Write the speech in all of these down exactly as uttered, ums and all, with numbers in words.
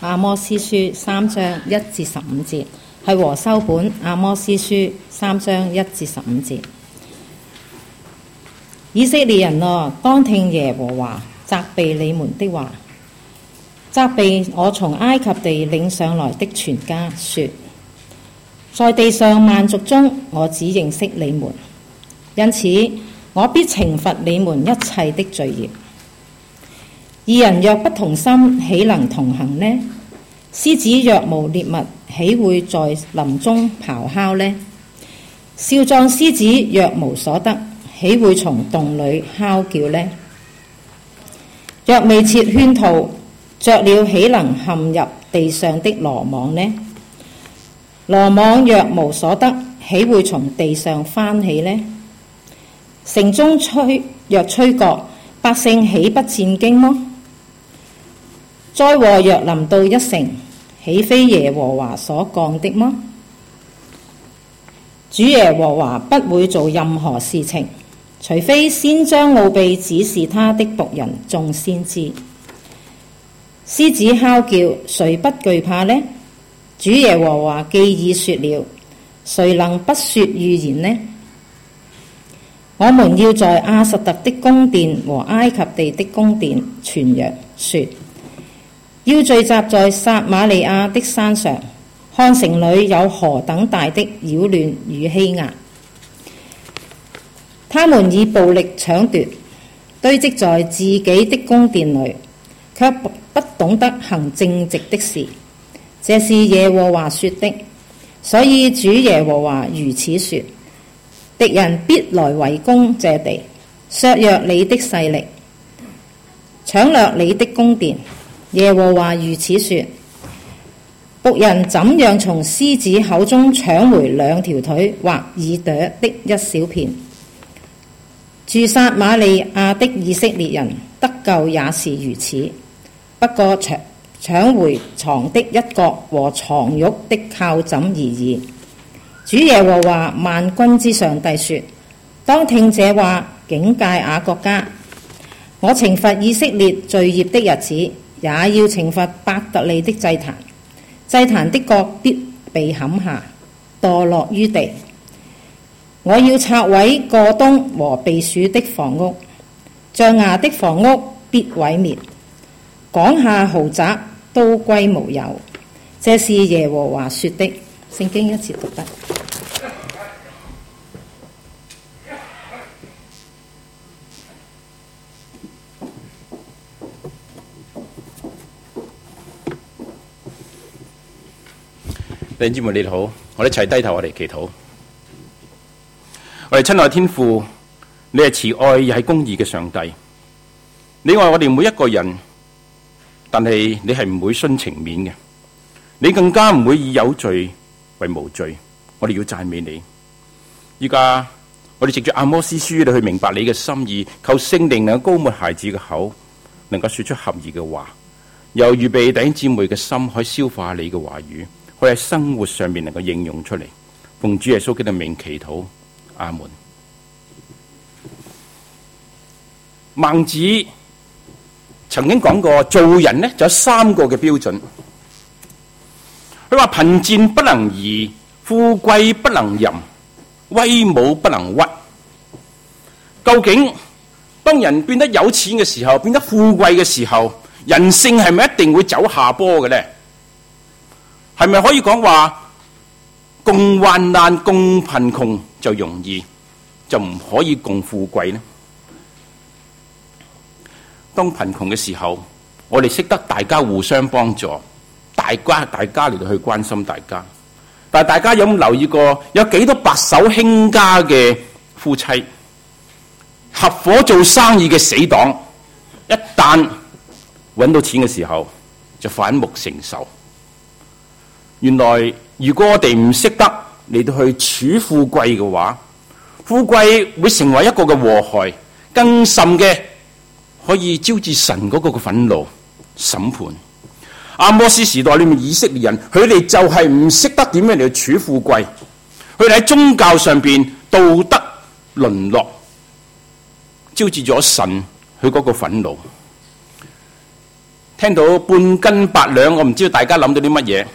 阿摩司書三章一至十五節，係和修本阿摩司書三章一至十五節。以色列人啊，當聽耶和華責備你們的話，責備我從埃及地領上來的全家，說：在地上萬族中，我只認識你們，因此我必懲罰你們一切的罪孽。二人若不同心，豈能同行呢？獅子若無獵物，豈會在林中咆哮呢？少壯獅子若無所得，豈會從洞裏哮叫呢？若未設圈套，雀鳥豈能陷入地上的羅網呢？羅網若無所得，豈會從地上翻起呢？城中吹若吹角，百姓豈不戰驚麼？災禍若臨到一城，豈非耶和華所降的麼？主耶和華不會做任何事情，除非先將奧秘指示他的僕人眾先知。獅子哮叫，誰不懼怕呢？主耶和華既已說了，誰能不說預言呢？我們要在亞實突的宮殿和埃及地的宮殿傳揚，說：要聚集在撒瑪利亞的山上，看城裏有何等大的擾亂與欺壓。他們以暴力搶奪，堆積在自己的宮殿裏，卻不懂得行正直的事。這是耶和華說的。所以主耶和華如此說：敵人必來圍攻這地，削弱你的勢力，搶掠你的宮殿。耶和華如此說：僕人怎樣從獅子口中搶回兩條腿或耳朵的一小片，住撒瑪利亞的以色列人得救也是如此。不過搶搶回床的一角和床褥的靠枕而已。主耶和華萬軍之上帝說：當聽這話，警戒雅各家。我懲罰以色列罪孽的日子，也要懲罰伯特利的祭壇。祭壇的角必被砍下，墮落於地。我要拆毀過冬和避暑的房屋，象牙的房屋必毀滅，港廈豪宅都歸無有。這是耶和華說的。聖經一節讀得。 弟兄姊妹你好，我哋一齊低頭，我哋祈禱。我哋親愛天父，你係慈愛又係公義嘅上帝，你愛我哋每一個人，但係你係唔會徇情面嘅，你更加唔會以有罪為無罪。我哋要讚美你。依家我哋藉住阿摩司書嚟去明白你嘅心意，求聖靈能夠膏抹孩子嘅口，能夠說出合宜嘅話，又預備弟兄姊妹嘅心可以消化你嘅話語，可以喺生活上面能夠應用出嚟。奉主耶穌基督嘅名祈禱，阿門。孟子曾經講過，做人呢就有三個嘅標準。佢話貧賤不能移，富貴不能淫，威武不能屈。究竟當人變得有錢嘅時候，變得富貴嘅時候，人性係咪一定會走下坡嘅呢？係咪可以講話共患難共貧窮就容易，就唔可以共富貴呢？當貧窮嘅時候，我哋識得大家互相幫助，大家大家嚟到去關心大家。但係大家有冇留意過，有幾多白手興家嘅夫妻，合夥做生意嘅死黨，一旦揾到錢嘅時候就反目成仇。原來如果我哋唔識得嚟到去處富貴嘅話，富貴會成為一個嘅禍害，更甚嘅可以招致神嗰個嘅憤怒審判。阿摩司時代裏面以色列人，佢哋就係唔識得點樣嚟去處富貴，佢哋喺宗教上邊道德淪落，招致咗神佢嗰個憤怒。 聽到半斤八兩，我唔知道大家諗到啲乜嘢。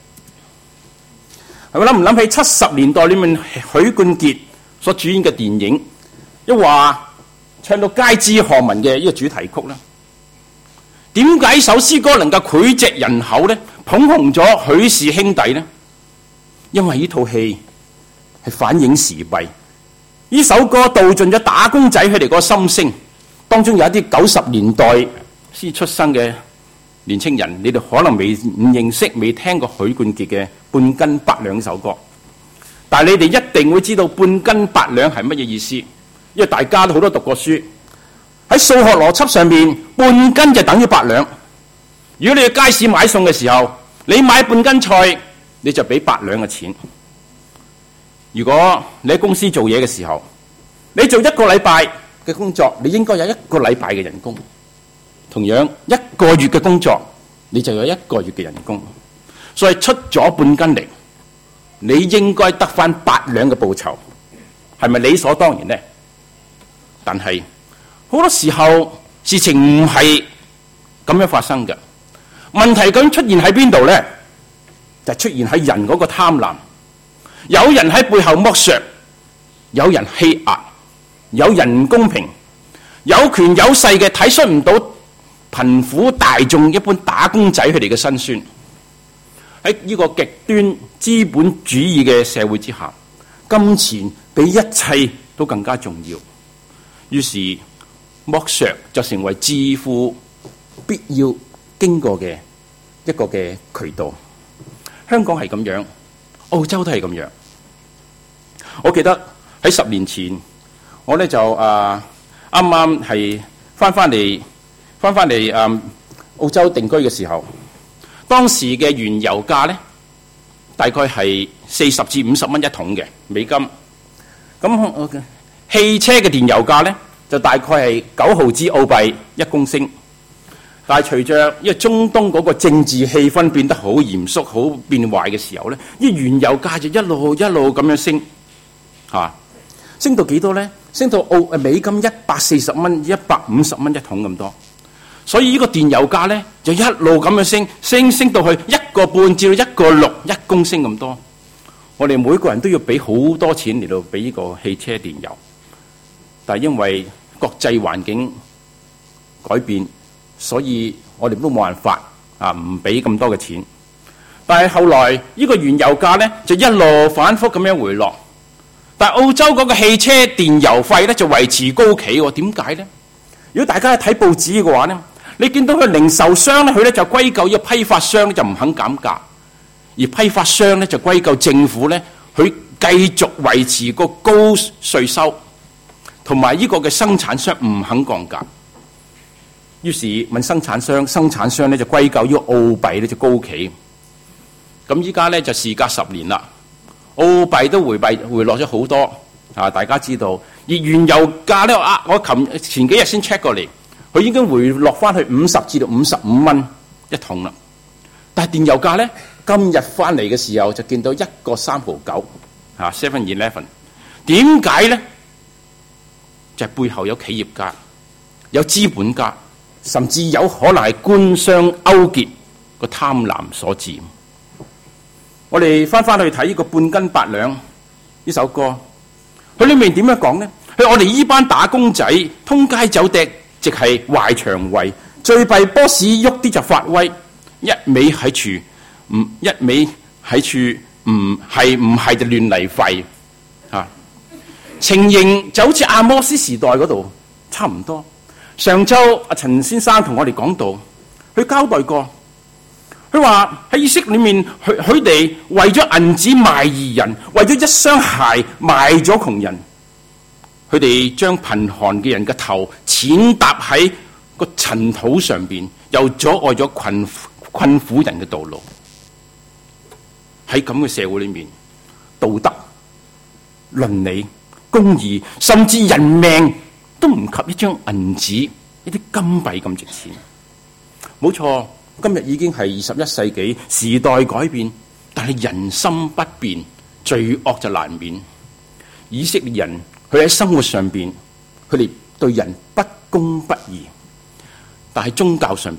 係咪諗唔諗起七十年代裏面許冠傑所主演嘅電影，一話唱到街知巷聞嘅呢個主題曲呢？點解首詩歌能夠膾炙人口呢？捧紅咗許氏兄弟呢？因為呢套戲係反映時弊，呢首歌道盡咗打工仔佢哋個心聲。當中有一啲九十年代先出生嘅年青人，你哋可能未唔認識、未聽過許冠傑嘅《半斤八兩》首歌，但係你哋一定會知道半斤八兩係乜嘢意思，因為大家都好多讀過書。喺數學邏輯上面，半斤就等於八兩。如果你去街市買餸嘅時候，你買半斤菜，你就俾八兩嘅錢。如果你喺公司做嘢嘅時候，你做一個禮拜嘅工作，你應該有一個禮拜嘅人工。同樣一個月嘅工作，你就有一個月嘅人工。所以出咗半斤嚟，你應該得返八兩嘅報酬，係咪理所當然呢？但係好多時候事情唔係咁樣發生嘅。問題究竟出現喺邊度呢？就出現喺人嗰個貪婪，有人喺背後剝削，有人欺壓，有人唔公平，有權有勢嘅睇出唔到貧苦大眾一般打工仔佢哋嘅辛酸。喺呢個極端資本主義嘅社會之下，金錢比一切都更加重要。於是剝削就成為致富必要經過嘅一個嘅渠道。香港係咁樣，澳洲都係咁樣。我記得喺十年前，我咧就啊啱啱係翻翻嚟翻翻嚟啊澳洲定居嘅時候，當時嘅原油價咧大概係四十至五十蚊一桶嘅美金。咁汽車嘅電油價咧就大概係九毫子澳幣一公升。但係隨着因為中東嗰個政治氣氛變得好嚴肅、好變壞嘅時候咧，呢原油價就一路一路咁樣升，嚇升到幾多咧？升到澳誒美金一百四十蚊、一百五十蚊一桶咁多。所以呢個電油價咧就一路咁樣升，升升到去一個半至到一個六一公升咁多。我哋每個人都要俾好多錢嚟到俾呢個汽車電油，但係因為國際環境改變，所以我哋都冇辦法啊，唔俾咁多嘅錢。但係後來呢個原油價咧就一路反覆咁樣回落，但係澳洲嗰個汽車電油費咧就維持高企喎。點解咧？如果大家睇報紙嘅話咧，你見到佢零售商咧，佢咧就歸咎呢個批發商咧就唔肯減價，而批發商咧就歸咎政府咧，佢繼續維持個高稅收，同埋呢個嘅生產商唔肯降價。於是問生產商，生產商咧就歸咎於澳幣咧就高企。咁依家咧就事隔十年啦，澳幣都回幣回落咗好多啊！大家知道，而原油價咧啊，我琴前幾日先 check 過嚟，佢已經回落翻去五十至到五十五蚊一桶啦。但係電油價咧今日翻嚟嘅時候就見到一個三毫九啊 ，Seven Eleven。點解咧？就係背後有企業家，有資本家。甚至有可能係官商勾結個貪婪所致。我哋翻翻去睇呢個半斤八兩呢首歌，佢裏面點樣講呢？佢我哋呢班打工仔通街走趯，直係壞腸胃，最弊 boss 喐啲就發威，一味喺處唔一味喺處唔係唔係就亂嚟廢啊！情形就好似阿摩斯時代嗰度差唔多。上週阿陳先生同我哋講到，佢交代過，佢話喺意識裏面，佢佢哋為咗銀紙賣義人，為咗一雙鞋賣咗窮人，佢哋將貧寒嘅人嘅頭踐踏喺個塵土上邊，又阻礙咗困困苦人嘅道路。喺咁嘅社會裏面，道德、倫理、公義，甚至人命，都唔及一張銀紙、一啲金幣咁值錢。冇錯，今日已經係二十一世紀，時代改變，但係人心不變，罪惡就難免。以色列人佢喺生活上邊，佢哋對人不公不義，但係宗教上邊，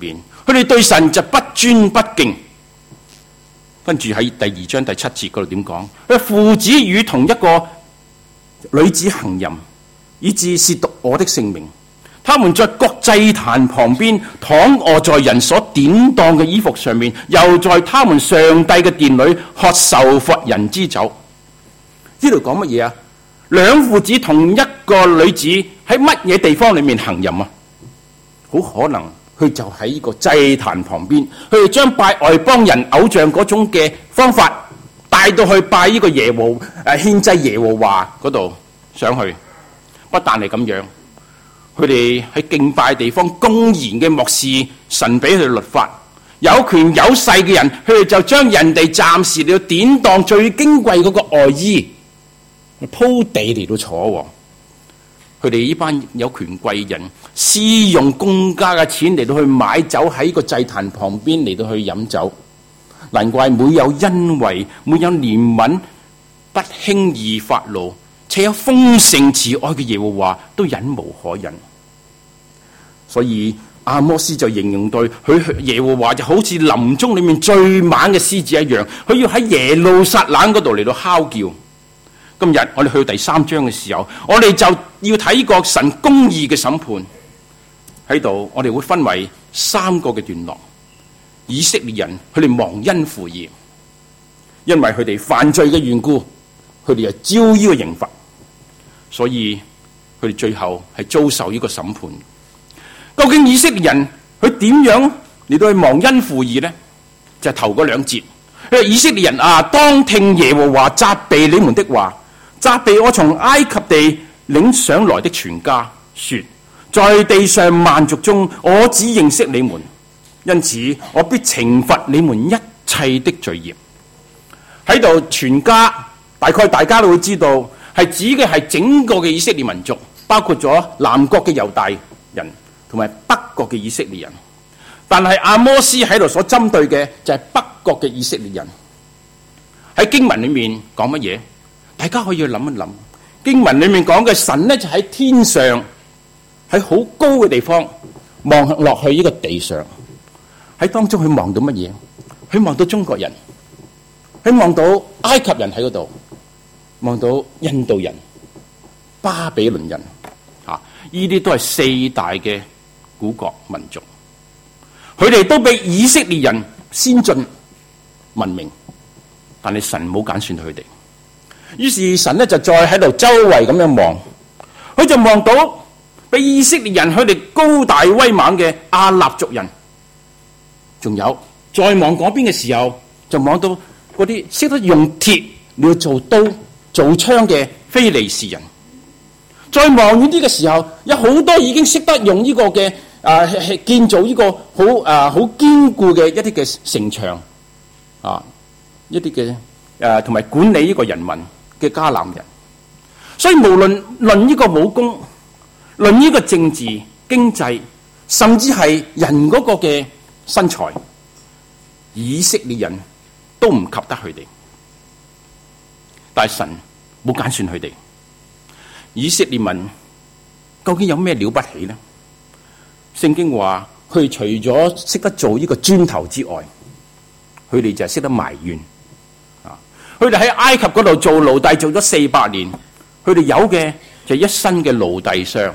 佢哋對神就不尊不敬。跟住喺第二章第七節嗰度點講？佢父子與同一個女子行淫，以致褻瀆我的聖名。他們在各祭壇旁邊躺臥在人所典當嘅衣服上面，又在他們上帝嘅殿裏喝受罰人之酒。呢度講乜嘢啊？兩父子同一個女子喺乜嘢地方裏面行淫啊？好可能佢就喺呢個祭壇旁邊，佢哋將拜外邦人偶像嗰種嘅方法帶到去拜呢個耶和誒獻祭耶和華嗰度上去。不但係咁樣，佢哋喺敬拜地方公然嘅漠視神俾佢哋律法，有權有勢嘅人，佢哋就將人哋暫時嚟到典當最矜貴嗰個外衣鋪地嚟到坐。佢哋呢班有權貴人私用公家嘅錢嚟到去買酒，喺個祭壇旁邊嚟到去飲酒。難怪每有恩惠、每有憐憫，不輕易發怒，且有豐盛慈愛嘅耶和華都忍無可忍。所以阿摩斯就形容對佢耶和華就好似林中裏面最猛嘅獅子一樣，佢要喺耶路撒冷嗰度嚟到嚎叫。今日我哋去第三章嘅時候，我哋就要睇個神公義嘅審判喺度。我哋會分為三個嘅段落。以色列人佢哋忘恩負義，因為佢哋犯罪嘅緣故，佢哋就招呢個刑罰，所以佢哋最後係遭受呢個審判。究竟以色列人佢點樣嚟到去忘恩負義呢？就係頭嗰兩節，以色列人啊，當聽耶和華責備你們的話，責備我從埃及地領上來的全家，說在地上萬族中，我只認識你們，因此我必懲罰你們一切的罪孽。喺度全家，大概大家都會知道，係指嘅係整個嘅以色列民族，包括咗南國嘅猶大人同埋北國嘅以色列人。但係阿摩斯喺度所針對嘅就係北國嘅以色列人。喺經文裏面講乜嘢？大家可以去諗一諗。經文裏面講嘅神呢，就喺天上，喺好高嘅地方望落去呢個地上，喺當中佢望到乜嘢？佢望到中國人，佢望到埃及人喺嗰度，望到印度人、巴比倫人，啊，呢啲都係四大嘅古國民族。佢哋都比以色列人先進文明，但係神冇揀選佢哋。於是神呢就再喺度周圍咁樣望，佢就望到比以色列人佢哋高大威猛嘅亞納族人，仲有再望嗰邊嘅時候，就望到嗰啲識得用鐵嚟做刀做槍嘅非利士人。再望遠啲嘅時候，有好多已經識得用呢個嘅啊建造呢個好啊好堅固嘅一啲嘅城牆啊，一啲嘅誒同埋管理呢個人民嘅迦南人。所以無論論呢個武功，論呢個政治經濟，甚至係人嗰個嘅身材，以色列人都唔及得佢哋。但係神冇揀選佢哋。以色列民究竟有咩了不起呢？聖經話佢除咗識得做呢個磚頭之外，佢哋就係識得埋怨啊！佢哋喺埃及嗰度做奴隸做咗四百年，佢哋有嘅就係一身嘅奴隸傷，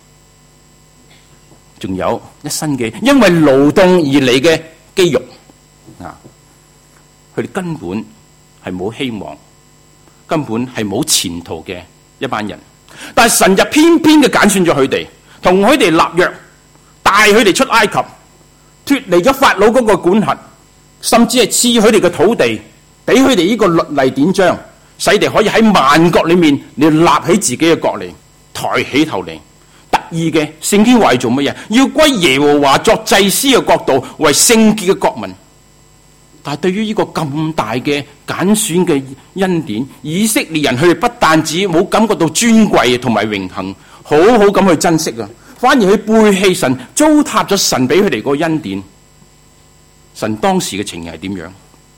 仲有一身嘅因為勞動而嚟嘅肌肉啊！佢哋根本係冇希望，根本係冇前途嘅一班人。但係神就偏偏嘅揀選咗佢哋，同佢哋立約，帶佢哋出埃及，脫離咗法老嗰個管轄，甚至係賜佢哋嘅土地，俾佢哋呢個律例典章，使佢哋可以喺萬國裏面你立起自己嘅國嚟，抬起頭嚟。特意嘅聖經話做乜嘢？要歸耶和華作祭司嘅國度，為聖潔嘅國民。但係對於呢個咁大嘅揀選嘅恩典，以色列人佢哋不但止冇感覺到尊貴同埋榮幸，好好咁去珍惜啊，反而去背棄神，糟蹋咗神俾佢哋個恩典。神當時嘅情形係點樣？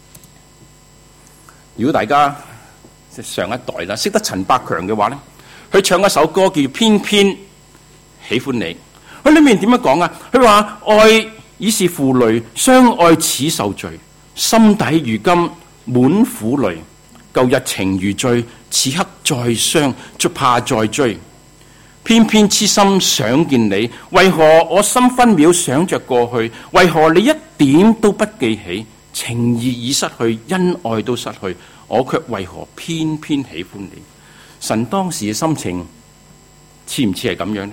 如果大家上一代啦，識得陳百強嘅話咧，佢唱一首歌叫《偏偏喜歡你》，佢裏面點樣講啊？佢話愛已是負累，相愛始受罪，心底如今滿苦淚。舊日情如醉，此刻再傷，就怕再追。偏偏痴心想見你，為何我心分秒想着過去？為何你一點都不記起？情義已失去，恩愛都失去，我卻為何偏偏喜歡你？神當時嘅心情似唔似係咁樣呢？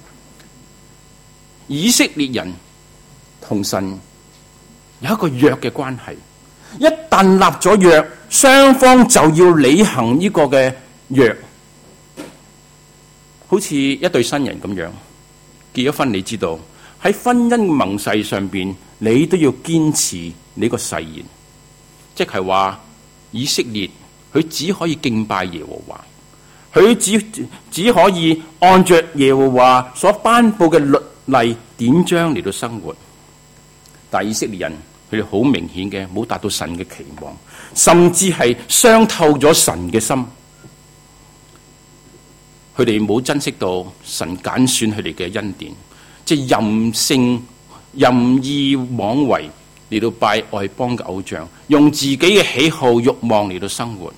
以色列人同神有一個約嘅關係，一旦立咗約，雙方就要履行呢個嘅約。好似一對新人咁樣結咗婚，你知道喺婚姻盟誓上邊，你都要堅持你個誓言，即係話以色列佢只可以敬拜耶和華，佢只只可以按着耶和華所頒布嘅律例典章嚟到生活。但係以色列人佢哋好明顯嘅冇達到神嘅期望，甚至係傷透咗神嘅心。佢哋冇珍惜到神揀選佢哋嘅恩典，即係任性任意妄為嚟到拜外邦嘅偶像，用自己嘅喜好慾望嚟到生活。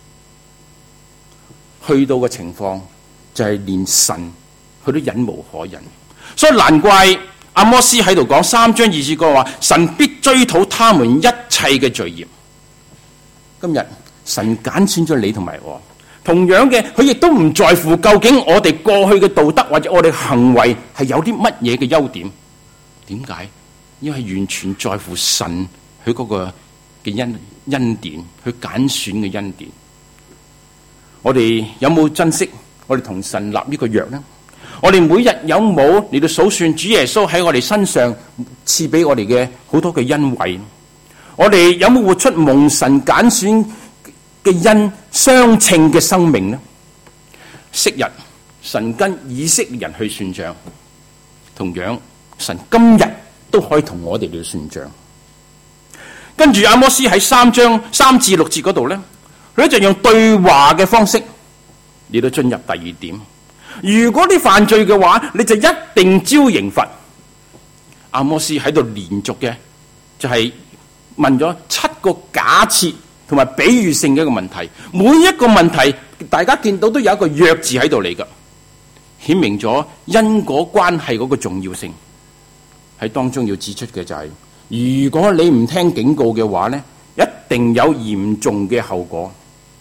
去到嘅情況就係連神佢都忍無可忍，所以難怪阿摩斯喺度講三章二節講話，神必追討他們一切嘅罪孽。今日神揀選咗你同埋我。同樣嘅，佢亦都唔在乎究竟我哋過去嘅道德或者我哋行為係有啲乜嘢嘅優點。點解？因為完全在乎神佢嗰個嘅恩恩典，佢揀選嘅恩典。我哋有冇珍惜我哋同神立呢個約呢？我哋每日有冇嚟到數算主耶穌喺我哋身上賜俾我哋嘅好多嘅恩惠？我哋有冇活出蒙神揀選嘅恩相稱嘅生命呢？昔日神跟以色列人去算賬，同樣神今日都可以同我哋嚟算賬。跟住阿摩斯喺三章三至六節嗰度咧，佢就用對話嘅方式嚟到進入第二點。如果你犯罪嘅話，你就一定招刑罰。阿摩斯喺度連續嘅就係問咗七個假設同埋比喻性嘅一個問題，每一個問題大家見到都有一個約字喺度嚟噶，顯明咗因果關係嗰個重要性。喺當中要指出嘅就係、是，如果你唔聽警告嘅話呢，一定有嚴重嘅後果。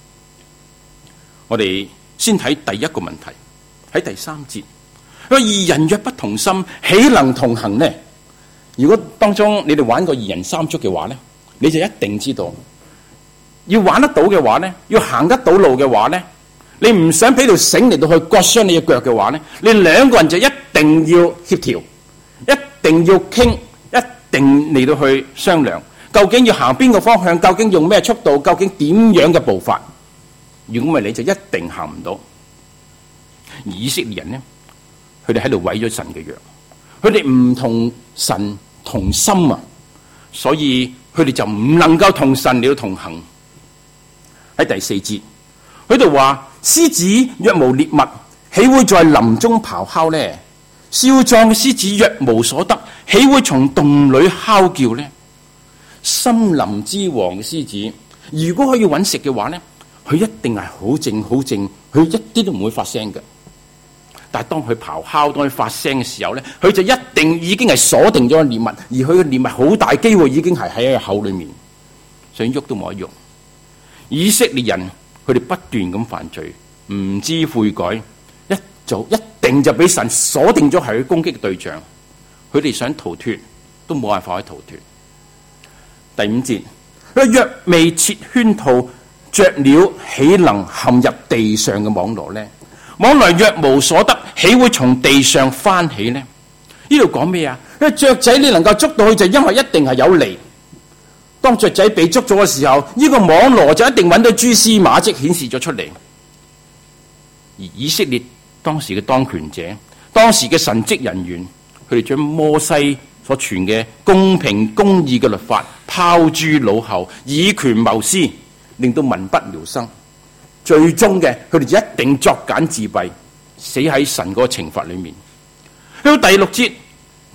我哋先睇第一個問題，喺第三節，二人若不同心，豈能同行呢？如果當中你哋玩過二人三足嘅話呢，你就一定知道，要玩得到嘅話呢，要行得到路嘅話呢，你唔想俾條繩嚟到去割傷你嘅腳嘅話呢，你兩個人就一定要協調，一定要傾，一定嚟到去商量，究竟要行邊個方向，究竟用咩速度，究竟點樣嘅步伐。如果唔係，你就一定行唔到。而以色列人呢，佢哋喺度毀咗神嘅約，佢哋唔同神同心啊，所以佢哋就唔能夠同神嚟到同行。喺第四節，佢度話：獅子若無獵物，豈會在林中咆哮呢？少壯嘅獅子若無所得，豈會從洞裏哮叫呢？森林之王嘅獅子，如果可以揾食嘅話呢，佢一定係好靜好靜，佢一啲都唔會發聲嘅。但係當佢咆哮，當佢發聲嘅時候呢，佢就一定已經係鎖定咗獵物，而佢嘅獵物好大機會已經係喺佢口裏面，想喐都冇得喐。以色列人佢哋不斷咁犯罪，唔知悔改，一早一定就俾神鎖定咗係佢攻擊嘅對象。佢哋想逃脫都冇辦法去逃脫。第五節，佢若未設圈套，雀鳥豈能陷入地上嘅網羅呢？網羅若無所得，豈會從地上翻起呢？呢度講咩啊？因為雀仔你能夠捉到佢，就因為一定係有利。當雀仔被捉咗嘅時候，呢個網羅就一定揾到蛛絲馬跡顯示咗出嚟。而以色列當時嘅當權者，當時嘅神職人員，佢哋將摩西所傳嘅公平公義嘅律法拋諸腦後，以權謀私，令到民不聊生。最終嘅佢哋就一定作繭自斃，死喺神嗰個懲罰裏面。去到第六節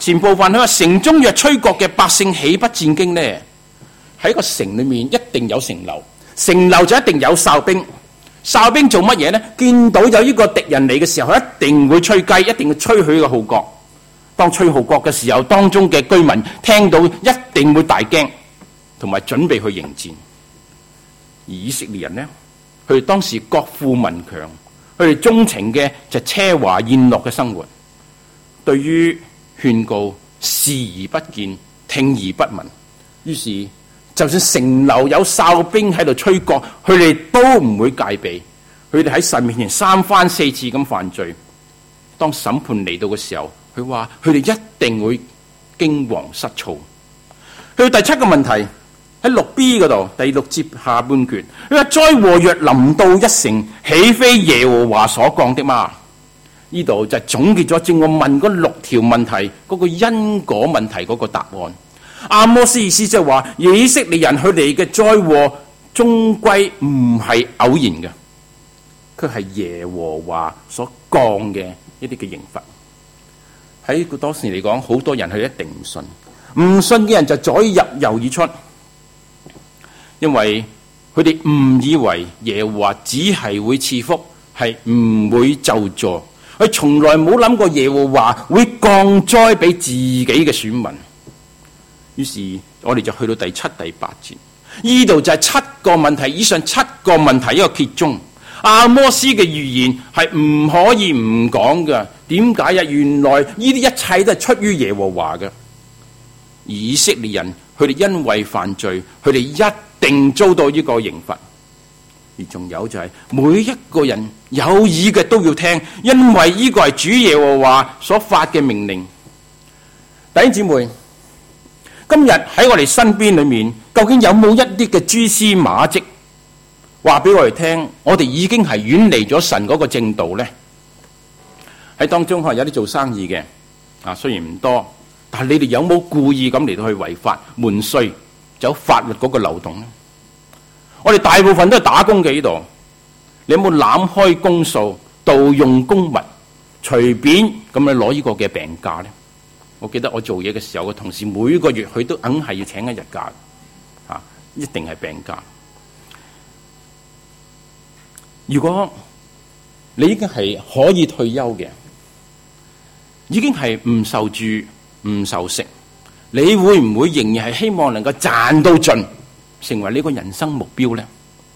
前部分佢話城中若吹角嘅百姓豈不戰驚呢？喺個城裏面一定有城樓，城樓就一定有哨兵。哨兵做乜嘢呢？見到有呢個敵人嚟嘅時候，一定會吹雞，一定會吹佢個號角。當吹號角嘅時候，當中嘅居民聽到一定會大驚，同埋準備去迎戰。而以色列人呢，佢哋當時國富民強，佢哋鍾情嘅就奢華宴樂嘅生活，對於勸告視而不見，聽而不聞。於是就算城樓有哨兵喺度吹角，佢哋都唔會戒備。佢哋喺神面前三番四次咁犯罪。當審判嚟到嘅時候，佢話佢哋一定會驚惶失措。去到第七個問題喺六 B 嗰度，第六節下半段，佢話災禍若臨到一城，豈非耶和華所降的嗎？呢度就總結咗正我問嗰六條問題嗰個因果問題嗰個答案。阿摩斯意思即係話，以色列人佢哋嘅災禍終歸唔係偶然嘅，佢係耶和華所降嘅一啲嘅刑罰。喺當時嚟講，好多人佢一定唔信，唔信嘅人就左入右而出，因為佢哋誤以為耶和華只係會賜福，係唔會咒詛。佢從來冇諗過耶和華會降災俾自己嘅選民。於是我哋就去到第七、第八節，呢度就係七個問題，以上七個問題一個揭盅。阿摩斯嘅預言係唔可以唔講嘅。點解啊？原來呢啲一切都係出於耶和華嘅。以色列人佢哋因為犯罪，佢哋一定遭到呢個刑罰。而仲有就係每一個人有耳嘅都要聽，因為呢個係主耶和華所發嘅命令。弟兄姊妹，今日喺我哋身邊裏面，究竟有冇一啲嘅蛛絲馬跡話俾我哋聽，我哋已經係遠離咗神嗰個正道呢？喺當中可能有啲做生意嘅啊，雖然唔多，但係你哋有冇故意咁嚟到去違法瞞稅，走法律嗰個漏洞呢？我哋大部分都係打工嘅呢度，你有冇攬開公數、盜用公物，隨便咁樣攞呢個嘅病假呢？我記得我做嘢嘅時候，個同事每個月佢都硬係要請一日假，啊，一定係病假。如果你已經係可以退休嘅，已經係唔受住唔受食，你會唔會仍然係希望能夠賺到盡，成為呢個人生目標呢？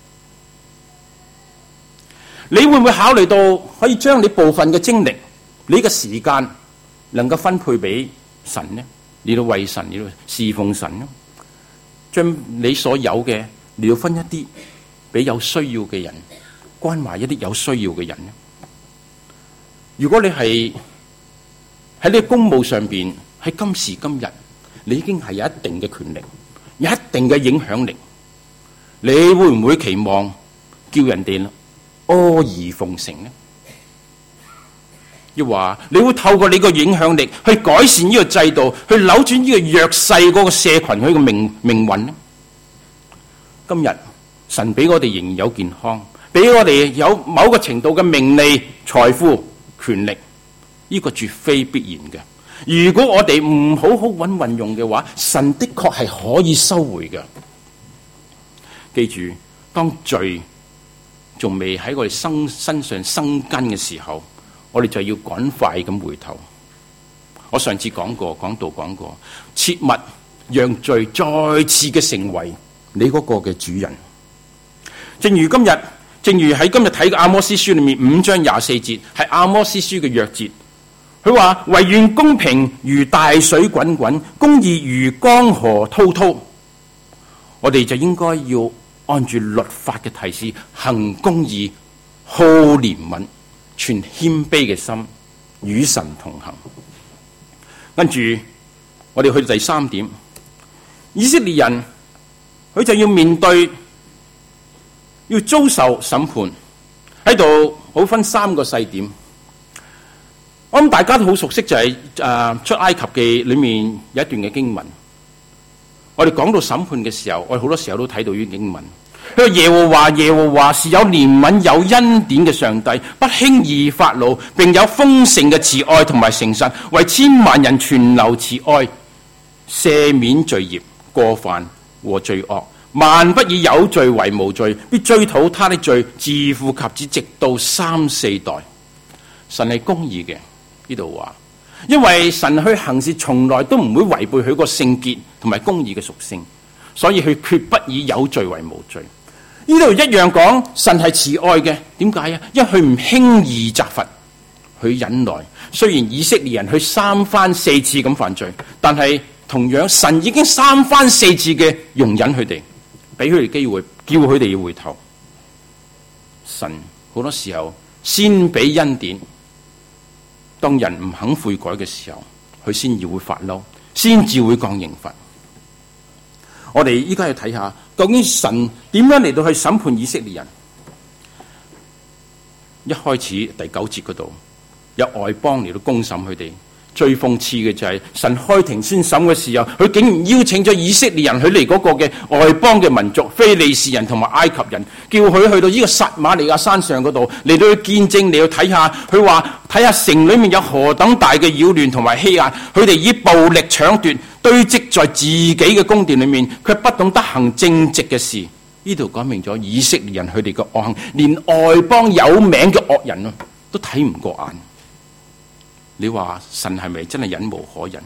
你會唔會考慮到可以將你部分嘅精力、你嘅時間能夠分配俾神呢？你到為神，你到侍奉神呢？將你所有嘅，你要分一啲俾有需要嘅人，關懷一啲有需要嘅人呢？如果你係喺呢個公務上邊，喺今時今日，你已經係有一定嘅權力，有一定嘅影響力，你會唔會期望叫人哋阿諛奉承呢？亦話你會透過你個影響力去改善呢個制度，去扭轉呢個弱勢嗰個社群佢個命命運呢？今日神俾我哋仍然有健康，俾我哋有某個程度嘅名利、財富、權力，呢個絕非必然嘅。如果我哋唔好好搵運用嘅話，神的確係可以收回嘅。記住，當罪仲未喺我哋身身上生根嘅時候，我哋就要趕快咁回頭。我上次講過，講道講過，切勿讓罪再次嘅成為你嗰個嘅主人。正如今日，正如喺今日睇嘅阿摩司書裏面五章廿四節，係阿摩司書嘅約節。佢話：惟願公平如大水滾滾，公義如江河滔滔。我哋就應該要按住律法嘅提示，行公義、好憐憫、存謙卑嘅心，與神同行。跟住我哋去到第三點，以色列人佢就要面對，要遭受審判。喺度好分三個細點。我諗大家都好熟悉，就係、是、誒、呃、出埃及記裏面有一段嘅經文。我哋講到審判嘅時候，我哋好多時候都睇到呢啲經文。 佢話耶和華耶和華是有憐憫有恩典嘅上帝，不輕易發怒，並有豐盛嘅慈愛同埋誠實，為千萬人存留慈愛，赦免罪孽過犯和罪惡，萬不以有罪為無罪，必追討他的罪，自父及子，直到三四代。神係公義嘅，呢度話，因為神去行事從來都唔會違背佢個聖潔同埋公義嘅屬性，所以佢決不以有罪為無罪。呢度一樣講神係慈愛嘅，點解啊？因為佢唔輕易責罰，佢忍耐。雖然以色列人去三番四次咁犯罪，但係同樣神已經三番四次嘅容忍佢哋，俾佢哋機會，叫佢哋要回頭。神好多時候先俾恩典，當人唔肯悔改嘅時候，佢先至會發嬲，先至會降刑罰。我哋依家要睇下，究竟神點樣嚟到去審判以色列人？一開始第九節嗰度，有外邦嚟到公審佢哋。最諷刺嘅就係神開庭宣審嘅時候，佢竟然邀請咗以色列人佢嚟嗰個嘅外邦嘅民族非利士人同埋埃及人，叫佢去到呢個撒瑪利亞山上嗰度嚟到去見證，嚟到睇下。佢話睇下城裏面有何等大嘅擾亂同埋欺壓，佢哋以暴力搶奪堆積在自己嘅宮殿裏面，卻不懂得行正直嘅事。呢度講明咗以色列人佢哋嘅惡行，連外邦有名嘅惡人啊都睇唔過眼。你話神係咪真係忍無可忍？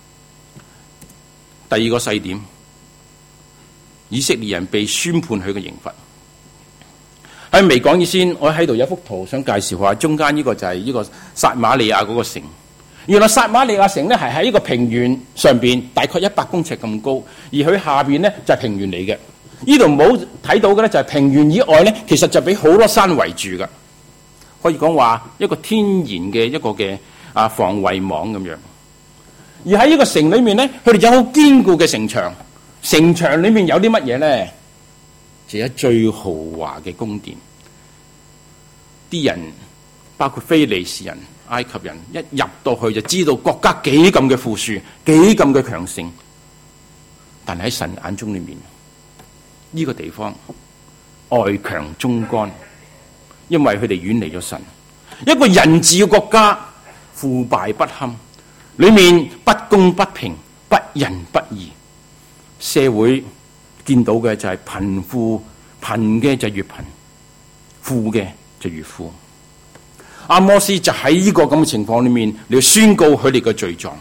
第二個細點，以色列人被宣判佢嘅刑罰。喺未講以先，我喺度有一幅圖想介紹下，中間呢個就係呢個撒瑪利亞嗰個城。原來撒瑪利亞城呢係喺一個平原上邊，大概一百公尺咁高，而佢下邊呢就係平原嚟嘅。呢度冇睇到嘅呢就係平原以外呢，其實就俾好多山圍住㗎，可以講話一個天然嘅一個嘅啊防衛網咁樣。而喺呢個城裏面呢，佢哋有好堅固嘅城牆，城牆裏面有啲乜嘢呢？就有最豪華嘅宮殿。啲人包括非利士人、埃及人一入到去就知道國家幾咁嘅富庶，幾咁嘅強盛。但喺神眼中裏面，呢個地方外強中乾，因為佢哋遠離咗神。一個人治嘅國家腐敗不堪，裏面不公不平，不仁不義。社會見到嘅就係貧富，貧嘅就越貧，富嘅就越富。阿摩斯就喺呢個咁嘅情況裏面，你要宣告佢哋嘅罪狀。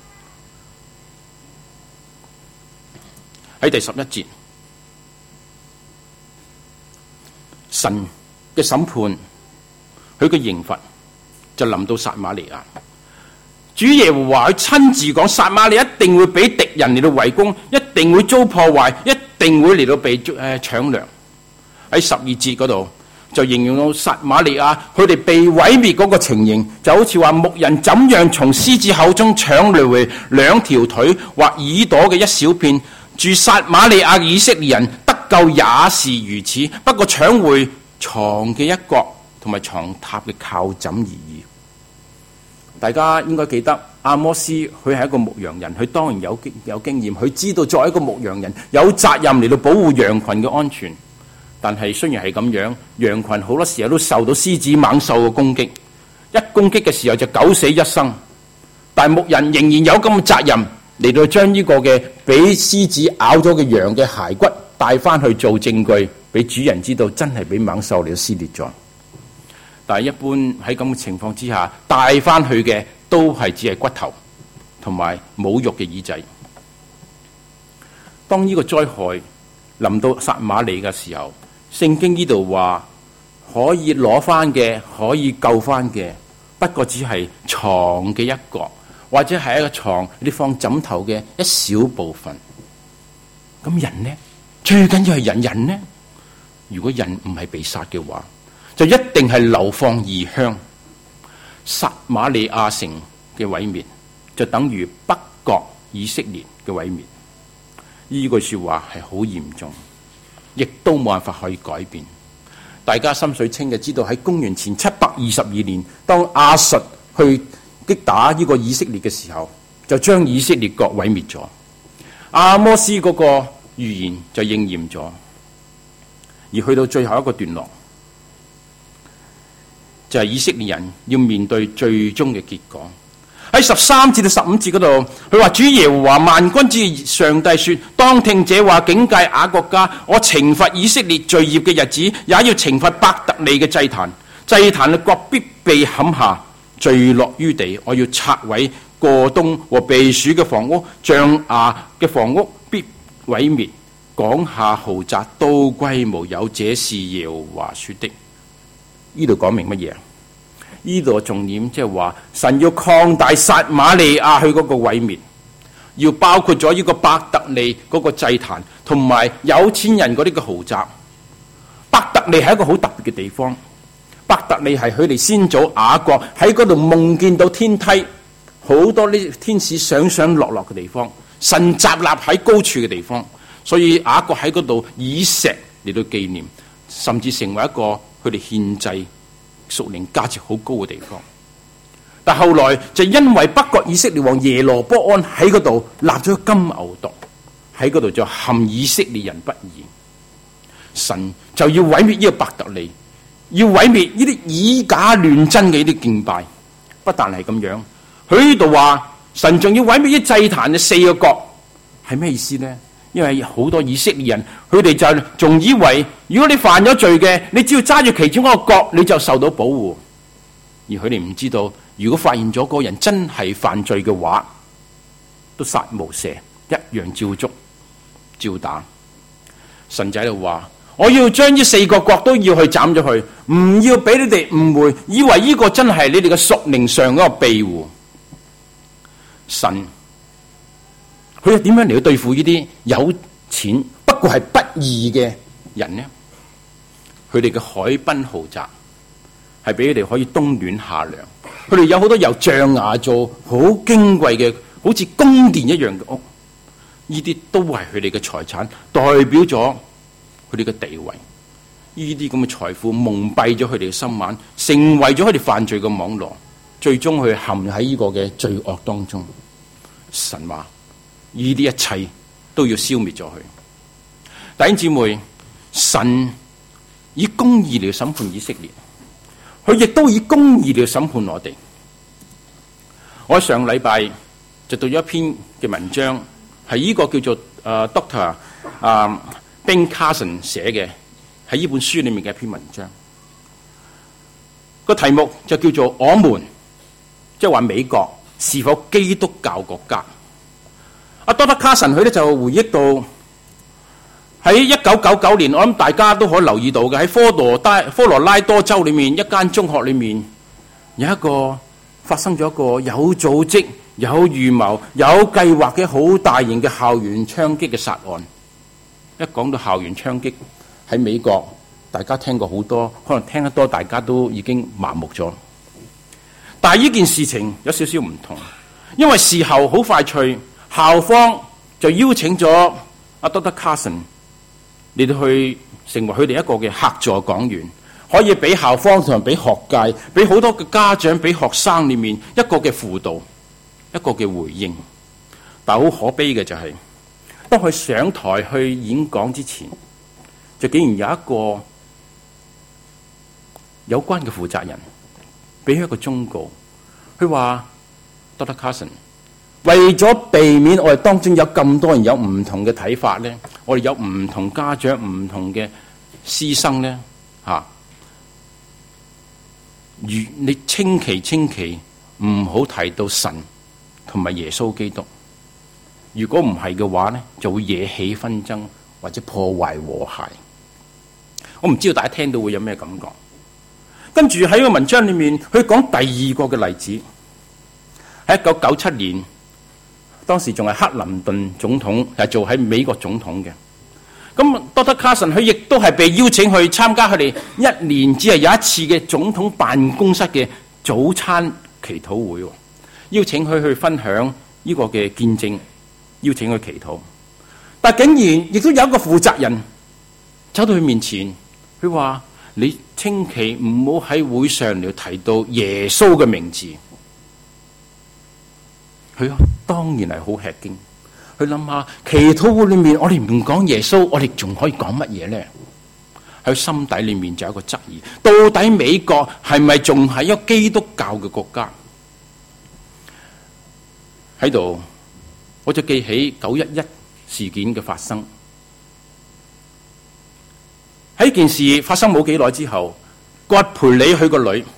喺第十一節，神嘅審判，佢嘅刑罰就臨到撒瑪利亞。主耶和華佢親自講，撒瑪利亞一定會俾敵人嚟到圍攻，一定會遭破壞，一定會嚟到被誒、呃、搶掠。喺十二節嗰度就形容到撒瑪利亞佢哋被毀滅嗰個情形，就好似話牧人怎樣從獅子口中搶掠回兩條腿或耳朵嘅一小片，住撒瑪利亞嘅以色列人得救也是如此，不過搶回床嘅一角同埋床榻嘅靠枕而已。大家應該記得阿摩斯佢係一個牧羊人，佢當然有有經驗，佢知道作為一個牧羊人有責任嚟到保護羊群嘅安全。但係雖然係咁樣，羊群好多時候都受到獅子猛獸嘅攻擊，一攻擊嘅時候就九死一生。但係牧人仍然有咁嘅責任嚟到將呢個嘅俾獅子咬咗嘅羊嘅骸骨帶翻去做證據，俾主人知道真係俾猛獸嚟到撕裂咗。但係一般喺咁嘅情況之下，帶翻去嘅都係只係骨頭同埋冇肉嘅耳仔。當呢個災害臨到撒瑪利嘅時候，聖經呢度話可以攞翻嘅，可以救翻嘅，不過只係床嘅一角，或者係一個床你放枕頭嘅一小部分。咁人呢？最緊要係人，人呢？如果人唔係被殺嘅話，就一定係流放異鄉。撒瑪利亞城嘅毀滅就等於北國以色列嘅毀滅。呢句說話係好嚴重，亦都冇辦法可以改變。大家心水清嘅知道，喺公元前七百二十二年，當亞述去擊打呢個以色列嘅時候，就將以色列國毀滅咗。阿摩斯嗰個預言就應驗咗。 而去到最後一個段落，就係以色列人要面對最終嘅結果。喺十三節到十五節嗰度，佢話主耶和華萬軍之上帝說：當聽這話，警戒雅各家，我懲罰以色列罪孽嘅日子，也要懲罰伯特利嘅祭壇。祭壇嘅國必被砍下，墜落於地。我要拆毀過冬和避暑嘅房屋，象牙嘅房屋必毀滅，港下豪宅都歸無有。這是耶和華說的。呢度講明乜嘢？呢度重點即係話神要擴大撒瑪利亞去嗰個毀滅，要包括咗呢個伯特利嗰個祭壇，同埋有錢人嗰啲嘅豪宅。伯特利係一個好特別嘅地方。伯特利係佢哋先祖雅各喺嗰度夢見到天梯，好多呢天使上上落落嘅地方，神集立喺高處嘅地方，所以雅各喺嗰度以石嚟到紀念，甚至成為一個佢哋獻祭屬靈價值好高嘅地方。但後來就因為北國以色列王耶羅波安喺嗰度立咗金牛犢，喺嗰度就陷以色列人不義，神就要毀滅呢個伯特利，要毀滅呢啲以假亂真嘅呢啲敬拜。不但係咁樣，佢呢度話神仲要毀滅啲祭壇嘅四個角，係咩意思呢？因為好多以色列人，佢哋就仲以為如果你犯咗罪嘅，你只要揸住其中一個角，你就受到保護。而佢哋唔知道，如果發現咗嗰個人真係犯罪嘅話，都殺無赦，一樣照捉照打。神就喺度話：我要將呢四個角都要去斬咗佢，唔要俾你哋誤會，以為呢個真係你哋嘅屬靈上嗰個庇護。神佢又點樣嚟去對付呢啲有錢不過係不義嘅人呢？佢哋嘅海濱豪宅係俾佢哋可以冬暖夏涼，佢哋有好多由象牙做好矜貴嘅，好似宮殿一樣嘅屋，呢啲都係佢哋嘅財產，代表咗佢哋嘅地位。呢啲咁嘅財富蒙蔽咗佢哋嘅心眼，成為咗佢哋犯罪嘅網絡，最終佢陷喺呢個嘅罪惡當中。神話呢啲一切都要消滅咗佢。弟兄姊妹，神以公義嚟審判以色列，佢亦都以公義嚟審判我哋。我上禮拜就讀咗一篇嘅文章，係呢個叫做誒、uh, Doctor 啊、uh, Ben Carson 寫嘅，喺呢本書裏面嘅一篇文章。個題目就叫做我們，即係話美國是否基督教國家？阿 Doctor Carson 佢咧就回憶到喺一九九九年，我諗大家都可以留意到嘅，喺科羅拉科羅拉多州裏面一間中學裏面有一個發生咗一個有組織、有預謀、有計劃嘅好大型嘅校園槍擊嘅殺案。一講到校園槍擊喺美國，大家聽過好多，可能聽得多，大家都已經麻木咗。但係呢件事情有少少唔同，因為事後好快脆，校方就邀請咗阿 Doctor Carson 嚟到去成為佢哋一個嘅客座講員，可以俾校方同埋俾學界、俾好多嘅家長、俾學生裏面一個嘅輔導、一個嘅回應。但係好可悲嘅就係、是，當佢上台去演講之前，就竟然有一個有關嘅負責人俾佢一個忠告，佢話 Doctor Carson， 為咗避免我哋當中有咁多人有唔同嘅睇法咧，我哋有唔同家長、唔同嘅師生咧，吓、啊，如你千祈千祈唔好提到神同埋耶穌基督。如果唔係嘅話咧，就會惹起紛爭或者破壞和諧。我唔知道大家聽到會有咩感覺。跟住喺個文章裏面，佢講第二個嘅例子，喺一九九七年，當時仲係克林頓總統，係做喺美國總統嘅。咁 Doctor Carson 佢亦都係被邀請去參加佢哋一年只係有一次嘅總統辦公室嘅早餐祈禱會，邀請佢去分享呢個嘅見證，邀請佢祈禱。但竟然亦都有一個負責人走到佢面前，佢話：你千祈唔好喺會上嚟提到耶穌嘅名字。佢當然係好吃驚。佢諗下，祈禱會裏面我哋唔講耶穌，我哋仲可以講乜嘢咧？ 喺心底裏面就有一個質疑：到底美國係咪仲係一個基督教嘅國家？喺度，我就記起九一一事件嘅發生。喺件事發生冇幾耐之後，葛培理佢個女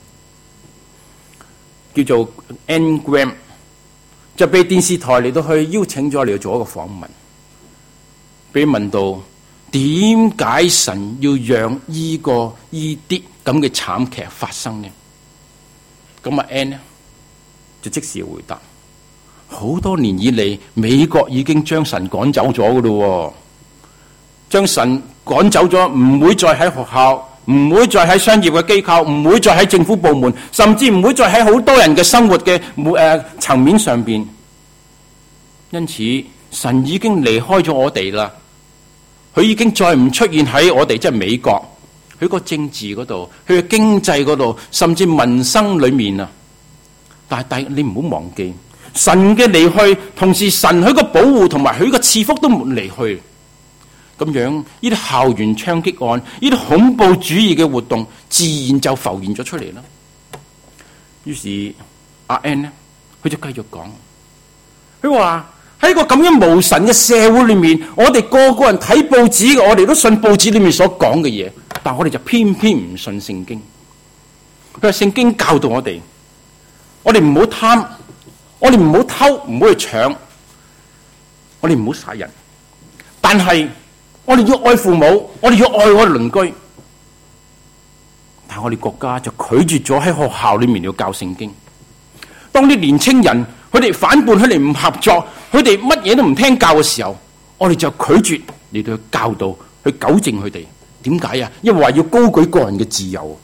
叫做 Anne Graham， 就被電視台嚟到去邀請咗嚟做一個訪問，被問到點解神要讓呢個呢啲咁嘅慘劇發生呢？咁啊 Anne 呢就即時回答：好多年以嚟，美國已經將神趕走咗噶咯，將神趕走咗，唔會再喺學校，唔會再喺商業嘅機構，唔會再喺政府部門，甚至唔會再喺好多人嘅生活嘅每誒層面上邊。因此，神已經離開咗我哋啦，佢已經再唔出現喺我哋即係美國，佢個政治嗰度，佢嘅經濟嗰度，甚至民生裏面啊。但係但你唔好忘記，神嘅離去，同時神佢個保護同埋佢個賜福都冇離去。咁樣呢啲校園槍擊案，呢啲恐怖主義嘅活動，自然就浮現咗出嚟啦。於是阿 Anne 呢，佢就繼續講，佢話喺個咁樣無神嘅社會裏面，我哋個個人睇報紙嘅，我哋都信報紙裏面所講嘅嘢，但我哋就偏偏唔信聖經。佢話聖經教導我哋，我哋唔好貪，我哋唔好偷，唔好去搶，我哋唔好殺人，但係我哋要愛父母，我哋要愛我哋鄰居。但係我哋國家就拒絕咗喺學校裏面要教聖經。當啲年青人佢哋反叛，佢哋唔合作，佢哋乜嘢都唔聽教嘅時候，我哋就拒絕嚟到去教導，去糾正佢哋。點解啊？因為話要高舉個人嘅自由。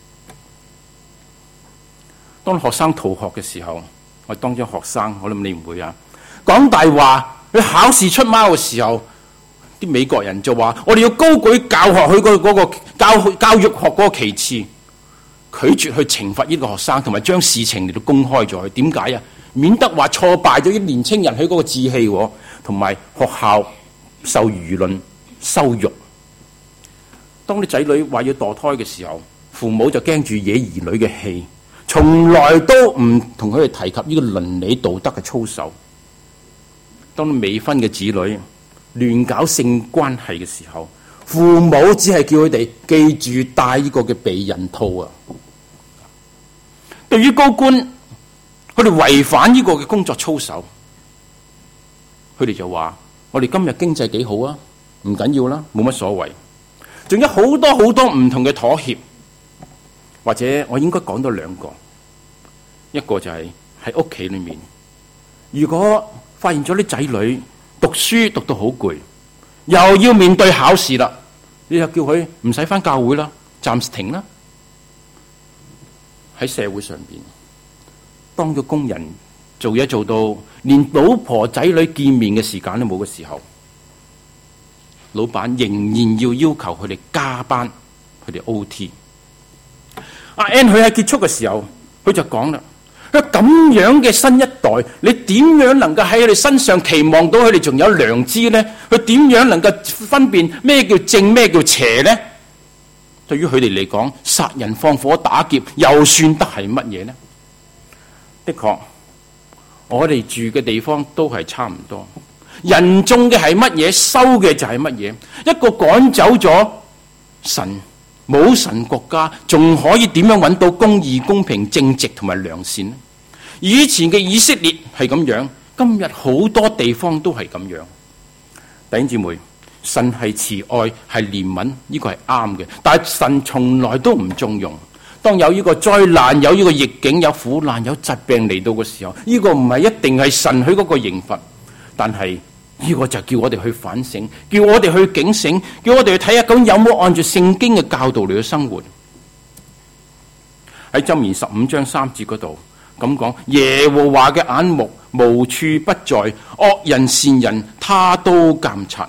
當學生逃學嘅時候，我當咗學生，我諗你唔會啊。講大話，佢考試出貓嘅時候，啲美國人就話我哋要高舉教學佢個嗰個教教育學嗰個旗幟，拒絕去懲罰呢個學生，同埋將事情嚟到公開咗佢。點解啊？免得話挫敗咗啲年青人喺嗰個志氣，同埋學校受輿論羞辱。當啲仔女話要墮胎嘅時候，父母就驚住惹兒女嘅氣，從來都唔同佢哋提及呢個倫理道德嘅操守。當未婚嘅子女亂搞性關係嘅時候，父母只係叫佢哋記住戴呢個嘅避孕套啊。對於高官，佢哋違反呢個嘅工作操守，佢哋就話：我哋今日經濟幾好啊，唔緊要啦，冇乜所謂。仲有好多好多唔同嘅妥協，或者我應該講多兩個。一個就係喺屋企裏面，如果發現咗啲仔女讀書讀到好攰，又要面對考試啦，你就叫佢唔使返教會啦，暫時停啦。喺社會上邊，當個工人做嘢做到連老婆仔女見面嘅時間都冇嘅時候，老闆仍然要要求佢哋加班，佢哋 O T。阿 Anne 佢喺結束嘅時候，佢就講啦：佢咁樣嘅新一代，你點樣能夠喺佢哋身上期望到佢哋仲有良知呢？佢點樣能夠分辨咩叫正，咩叫邪呢？對於佢哋嚟講，殺人放火打劫又算得係乜嘢呢？的確，我哋住嘅地方都係差唔多。人種嘅係乜嘢，收嘅就係乜嘢。一個趕走咗神，冇神國家，仲可以點樣揾到公義、公平、正直同埋良善呢？以前嘅以色列係咁樣，今日好多地方都係咁樣。弟兄姊妹，神係慈愛，係憐憫，呢個係啱嘅。但係神從來都唔縱容。當有呢個災難、有呢個逆境、有苦難、有疾病嚟到嘅時候，呢個唔係一定係神佢嗰個刑罰，但係呢個就叫我哋去反省，叫我哋去警醒，叫我哋去睇下究竟有冇按住聖經嘅教導嚟去生活。喺箴言十五章三節嗰度咁講：耶和華嘅眼目無處不在，惡人善人他都監察。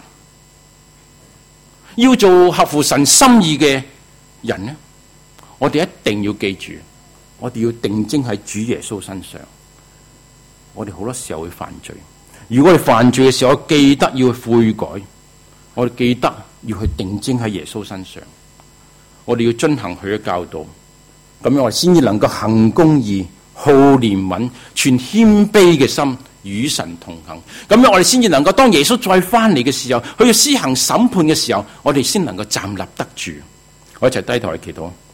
要做合乎神心意嘅人呢，我哋一定要記住，我哋要定睛喺主耶穌身上。我哋好多時候會犯罪，如果我哋犯罪嘅時候，我記得要悔改，我哋記得要去定睛喺耶穌身上，我哋要遵行佢嘅教導，咁樣我哋先至能夠行公義、好憐憫、存謙卑嘅心與神同行。咁樣我哋先至能夠當耶穌再翻嚟嘅時候，佢要施行審判嘅時候，我哋先能夠站立得住。我一齊低頭去祈禱。